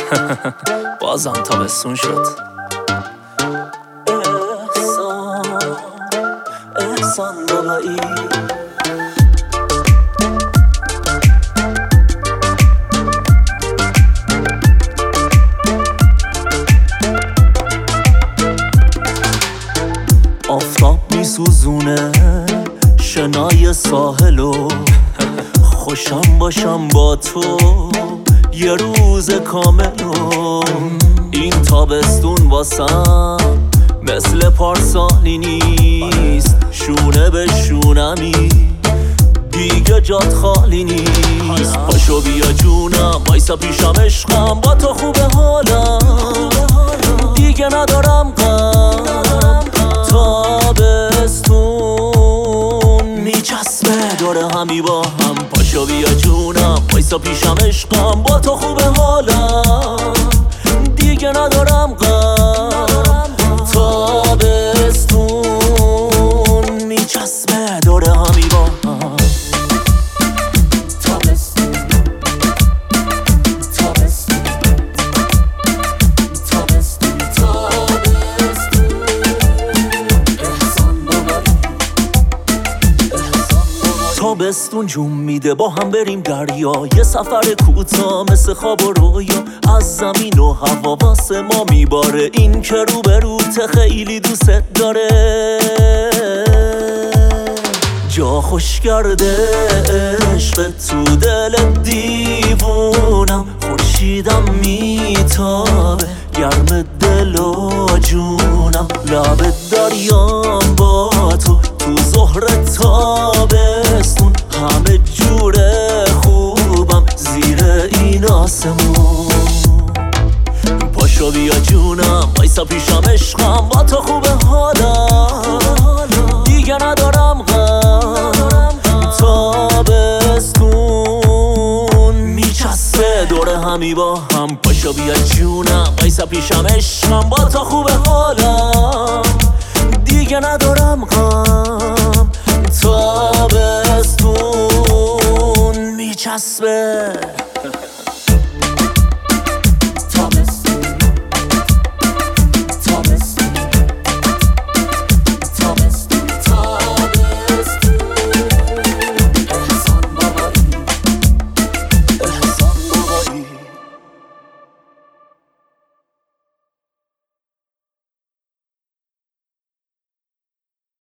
بازم تابستون شد. احسان بابایی آفتاب میسوزونه شنای ساحلو، خوشم باشم با تو یه روز کاملو. این تابستون واسم مثل پارسالی نیست، شونه به شونمی دیگه جات خالی نیست. پاشو بیا جونم وایسا پیشم عشقم، با تو خوبه حالم دیگه ندارم غم. تابستون میچسبه دوره همی با هم، پاشو بیا جونم وایسا پیشم عشقم، با تو خوبه حالم دیگه ندارم غم. تابستون میچسبه دوره همی با هم. تابستون جون میده با هم بریم دریا، یه سفر کوتاه مثل خواب و رویا. از زمین و هوا واسه ما میباره، این که رو به روته خیلی دوست داره. جا خوش کرده عشق تو دل دیوونم، خورشیدم میتابه گرم دل و جونم. لب دریام با تو ظهر تابستون، همه جوره خوبم زیر این آسمون. پاشو بیا جونم وایسا پیشم عشقم، با تو خوبه حالم دیگه ندارم غم. تابستون میچسبه دوره همی با هم، پاشو بیا جونم وایسا پیشم عشقم، با تو خوبه حالم دیگه ندارم غم. تابستون میچسبه.